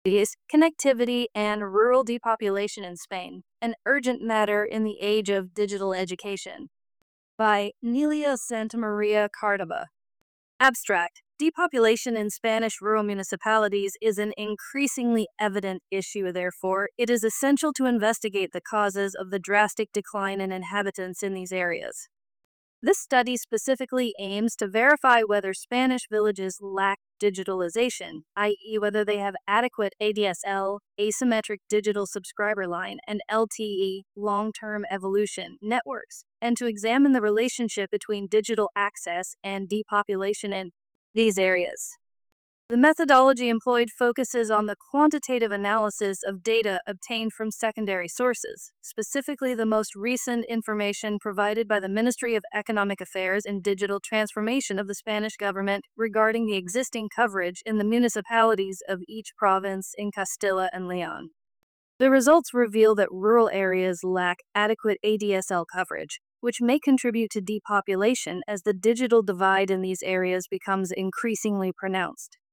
Connectivity and rural depopulation in Spain, an urgent matter in the age of digital education, by Nelia Santamaria Cardaba. Abstract. Depopulation in Spanish rural municipalities is an increasingly evident issue, therefore, it is essential to investigate the causes of the drastic decline in inhabitants in these areas. This study specifically aims to verify whether Spanish villages lack digitalization, i.e., whether they have adequate ADSL, asymmetric digital subscriber line, and LTE, long term evolution, networks, and to examine the relationship between digital access and depopulation in these areas. The methodology employed focuses on the quantitative analysis of data obtained from secondary sources, specifically the most recent information provided by the Ministry of Economic Affairs and Digital Transformation of the Spanish government regarding the existing coverage in the municipalities of each province in Castilla and Leon. The results reveal that rural areas lack adequate ADSL coverage, which may contribute to depopulation as the digital divide in these areas becomes increasingly pronounced.